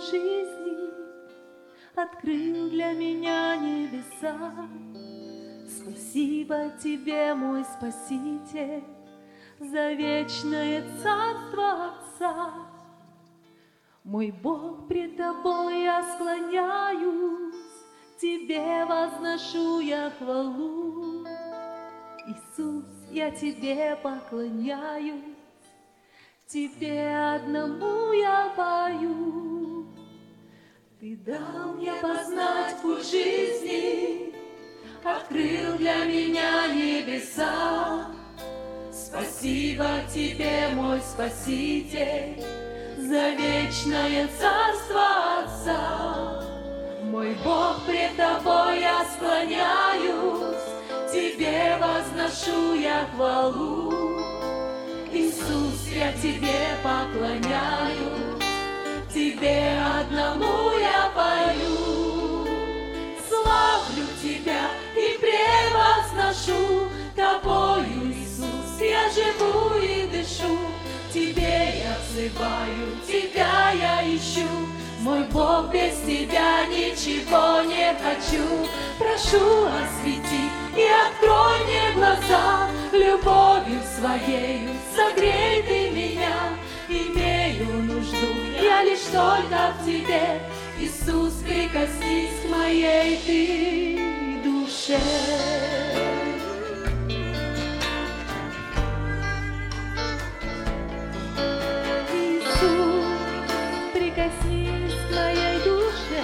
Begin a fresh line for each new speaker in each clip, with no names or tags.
путь жизни, открыл для меня небеса. Спасибо тебе, мой Спаситель, за вечное царство Отца. Мой Бог, пред тобой я склоняюсь, тебе возношу я хвалу. Иисус, я тебе поклоняюсь, тебе одному я пою. Ты дал мне познать путь жизни, открыл для меня небеса. Спасибо тебе, мой Спаситель, за вечное царство Отца. Мой Бог, пред тобой я склоняюсь, тебе возношу я хвалу. Иисус, я тебе поклоняюсь, тебе одному я пою. Славлю тебя и превозношу, тобою, Иисус, я живу и дышу. Тебе я взываю, тебя я ищу, мой Бог, без тебя ничего не хочу. Прошу, освети и открой мне глаза, любовью своею согрей ты меня. Имею нужду я лишь только в тебе, Иисус, прикоснись к моей ты душе. Иисус, прикоснись к моей душе.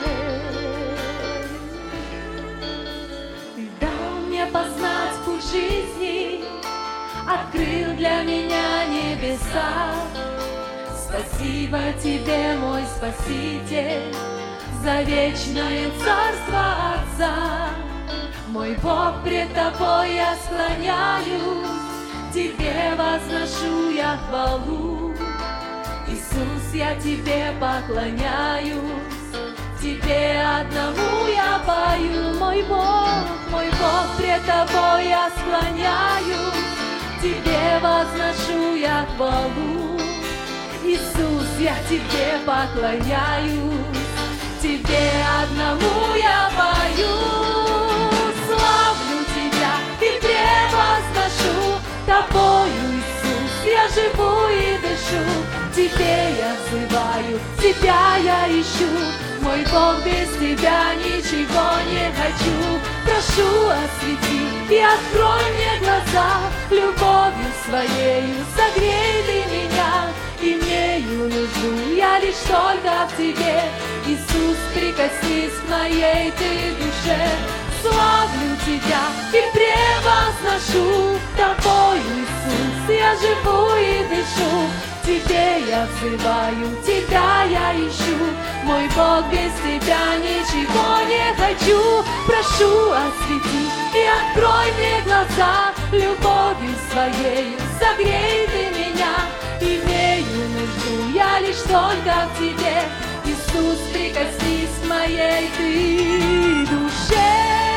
Ты дал мне познать путь жизни, открыл для меня небеса. Спасибо тебе, мой Спаситель, за вечное царство Отца. Мой Бог, пред тобой я склоняюсь, тебе возношу я хвалу. Иисус, я тебе поклоняюсь, тебе одному я пою. Мой Бог, пред тобой я склоняюсь, тебе возношу я хвалу. Иисус, я тебе поклоняюсь, тебе одному я пою. Славлю тебя и превозношу, тобою, Иисус, я живу и дышу. Тебе я взываю, тебя я ищу, мой Бог, без тебя ничего не хочу. Прошу, освети и открой мне глаза, любовью своею согрей ты меня. Имею нужду я лишь только в тебе, Иисус, прикоснись к моей ты душе. Славлю тебя и превозношу, тобою, Иисус, я живу и дышу. Тебе я взываю, тебя я ищу, мой Бог, без тебя ничего не хочу. Прошу, освети и открой мне глаза, любовью своею согрей ты меня. Имею нужду я лишь только в тебе, Иисус, прикоснись к моей ты душе.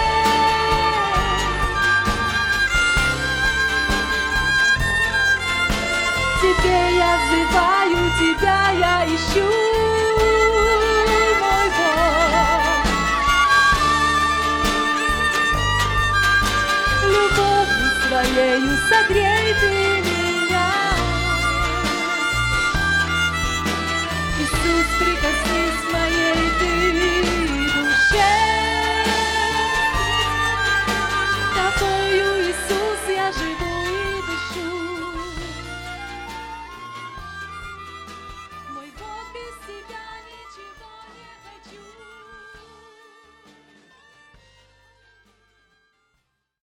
Тебе я взываю, тебя я ищу, мой Бог. Любовью своею согрей ты меня. Иисус, прикоснись.